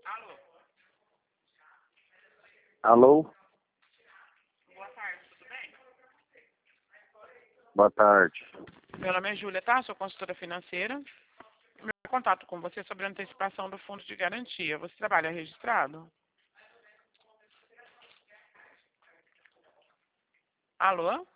Alô, Alô? boa tarde, tudo bem? Boa tarde. Meu nome é Júlia, tá? Sou consultora financeira. Meu contato com você é sobre a antecipação do fundo de garantia. Você trabalha registrado? Alô?